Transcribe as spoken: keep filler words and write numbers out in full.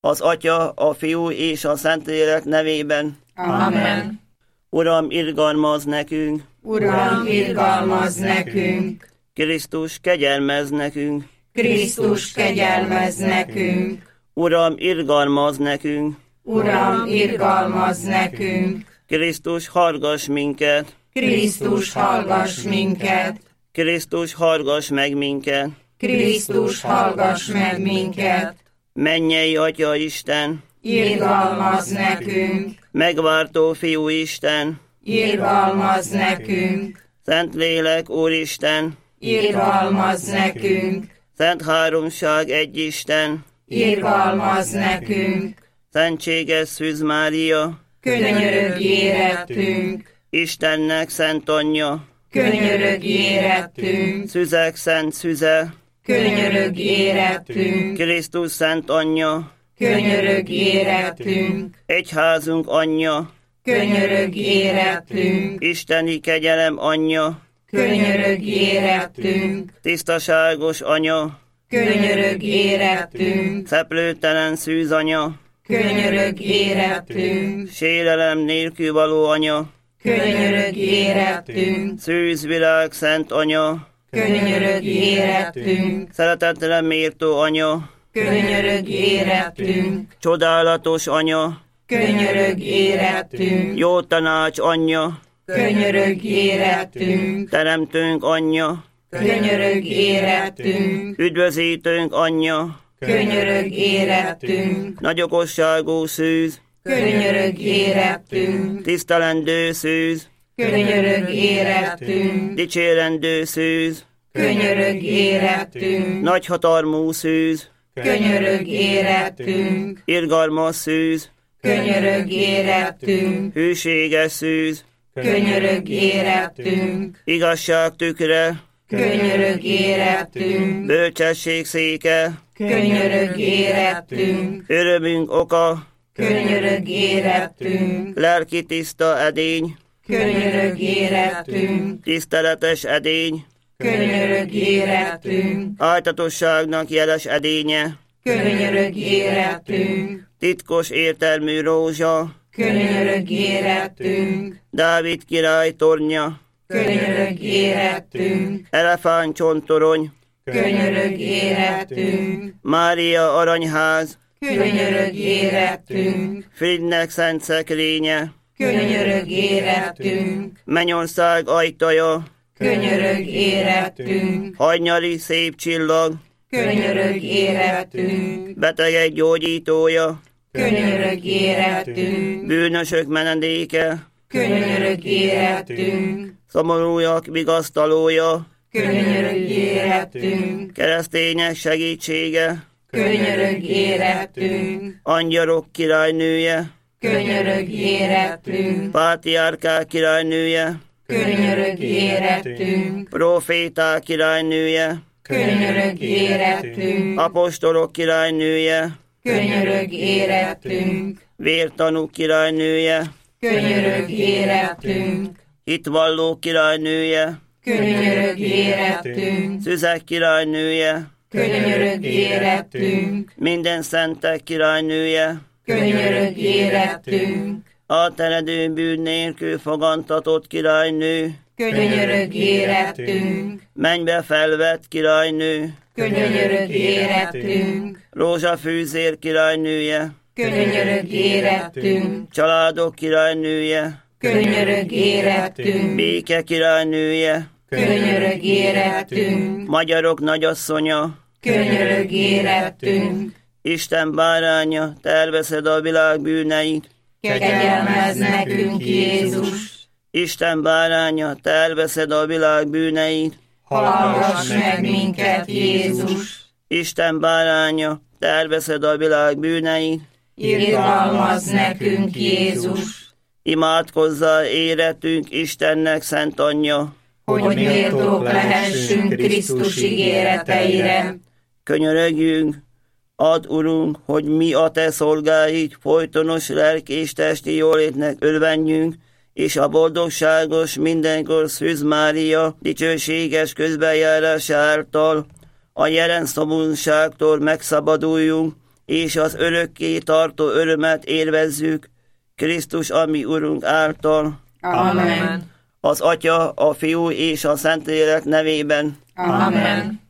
Az Atya, a Fiú és a Szentlélek nevében. Amen. Uram, irgalmazz nekünk! Uram, irgalmazz nekünk! Krisztus, kegyelmezz nekünk! Krisztus, kegyelmezz nekünk! Uram, irgalmazz nekünk! Uram, irgalmazz nekünk! Krisztus, hallgass minket! Krisztus, hallgass minket! Krisztus, hallgass meg minket! Krisztus, hallgass meg minket! Mennyei Atya Isten! Irgalmazz nekünk! Megváltó Fiú Isten! Irgalmazz nekünk! Szentlélek Úristen! Irgalmazz nekünk! Szent Háromság egy Isten! Irgalmazz nekünk! Szentséges Szűz Mária! Könyörögj érettünk! Istennek Szent Anyja! Könyörögj érettünk! Szüzek Szent Szüze! Könyörögj érettünk! Krisztus Szent Anyja! Könyörögj érettünk! Egyházunk Anyja! Könyörögj érettünk! Isteni kegyelem Anyja! Könyörögj érettünk! Tisztaságos Anya! Könyörögj érettünk! Szeplőtelen Szűz Anya! Könyörögj érettünk! Sérelem nélkül való Anya! Könyörögj érettünk! Szűz világ Szent Anya! Könyörögj érettünk! Szeretetre méltó Anya! Könyörögj érettünk! Csodálatos Anya! Könyörögj érettünk! Jó tanács Anyja! Könyörögj érettünk! Teremtőnk Anyja! Könyörögj érettünk! Üdvözítőnk Anyja! Könyörögj érettünk! Nagyokosságú Szűz! Könyörögj érettünk! Tisztelendő Szűz! Könyörögj érettünk! Dicsérendő Szűz! Könyörögj érettünk! Nagyhatalmú Szűz! Könyörögj érettünk! Irgalmas Szűz! Könyörögj érettünk! Hűséges Szűz! Könyörögj érettünk! Igazság tükre! Könyörögj érettünk! Bölcsesség széke! Könyörögj érettünk! Örömünk oka! Könyörögj érettünk! Lelki tiszta edény! Könyörögj érettünk! Tiszteletes edény! Könyörögj érettünk! Áltatosságnak jeles edénye! Könyörögj érettünk! Titkos értelmű rózsa! Könyörögj érettünk! Dávid király tornya! Könyörögj érettünk! Elefántcsontorony! Könyörögj érettünk! Mária aranyház! Könyörögj érettünk! Fridnek szent szekrénye! Könyörögj érettünk! Mennyország ajtaja! Könyörögj érettünk! Hajnyali szép csillag! Könyörögj érettünk! Betegek gyógyítója! Könyörögj érettünk! Bűnösök menedéke! Könyörögj érettünk! Szomorúak vigasztalója! Könyörögj érettünk! Keresztények segítsége! Könyörögj érettünk! Angyalok királynője! Könyörögj érettünk! Pátriárkák királynője! Könyörögj érettünk! Proféták királynője! Könyörögj érettünk! Apostolok királynője! Könyörög érettünk! Vértanú királynője! Könyörög érettünk! Hitvalló királynője! Könyörög érettünk! Szüzek királynője! Könyörög érettünk! Minden szentek királynője! Könyörög érettünk! Átteredő bűn nélkül fogantatott királynő! Könyörög érettünk! Mennybe felvett királynő! Könyörög érettünk! Rózsafűzér királynője! Könyörög érettünk! Családok királynője! Könyörög érettünk! Béke királynője! Könyörög érettünk! Magyarok nagyasszonya! Könyörög érettünk! Isten báránya, te elveszed a világ bűneit! Kegyelmezz nekünk, Jézus! Isten báránya, te elveszed a világ bűneit! Hallgass meg minket, Jézus! Isten báránya, te elveszed a világ bűneit! Irgalmazz nekünk, Jézus! Imádkozzál éretünk Istennek szent anyja! Hogy méltók lehessünk Krisztus ígéreteire! Könyörögjünk, add, Urunk, hogy mi a te szolgáid folytonos lelki és testi jólétnek örvenjünk, és a boldogságos mindenkor Szűz Mária dicsőséges közbenjárása által a jelen szomorúságtól megszabaduljunk, és az örökké tartó örömet élvezzük Krisztus, ami Urunk által. Amen. Az Atya, a Fiú és a Szentlélek nevében. Amen.